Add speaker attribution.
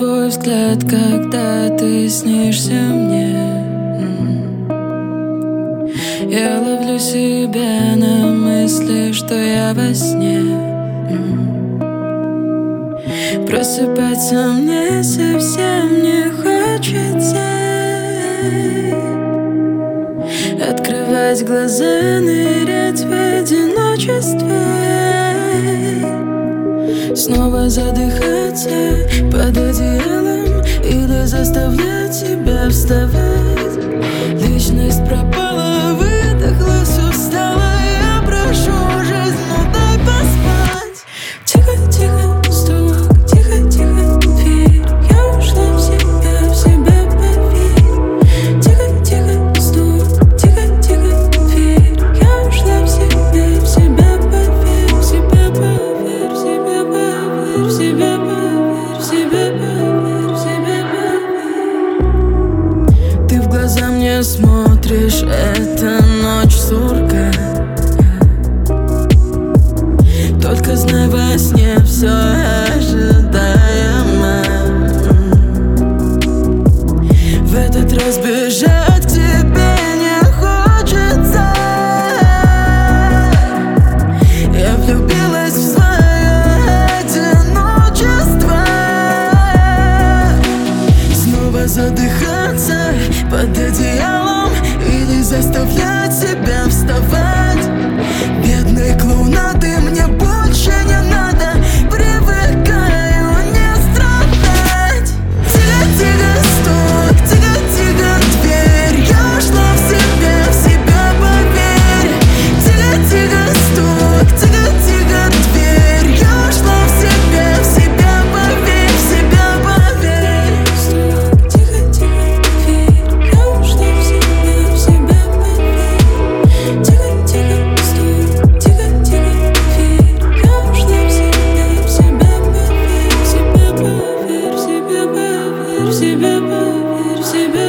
Speaker 1: твой взгляд, когда ты снишься мне. Я ловлю себя на мысли, что я во сне. Просыпаться мне совсем не хочется. Открывать глаза, нырять в одиночество. Снова задыхаться под одеялом или заставлять себя вставать. Личность пропала, выдохлась, устала. Я прошу жизнь, ну дай поспать. Тихо-тихо стук, тихо-тихо дверь. Я ушла в себя поверь. Тихо-тихо стук, тихо-тихо дверь. Я ушла в себя поверь. В себя поверь, в себя поверь, в себя поверь, в себя поверь, в себя поверь. Ты в глаза мне смотришь, это ночь сурка. Только знай, во сне все ожидаемо. В этот раз бежать к тебе не хочется. Я влюбилась в свое одиночество. Снова задыхаться под одеялом или заставлять себя вставать. Бедные клоунады, мне больше не надо. Привыкаю не страдать. Тихо-тихо стук, тихо-тихо дверь. Я ушла в себя поверь. Тихо-тихо стук, тихо-тихо дверь. Я ушла в себя поверь, в себя поверь. Стук, тихо-тихо дверь. Я ушла в себя поверь. Тихо-тихо стук, тихо-тихо дверь. Я ушла в себя поверь. В себя поверь, в себя поверь, в себя поверь, в себя.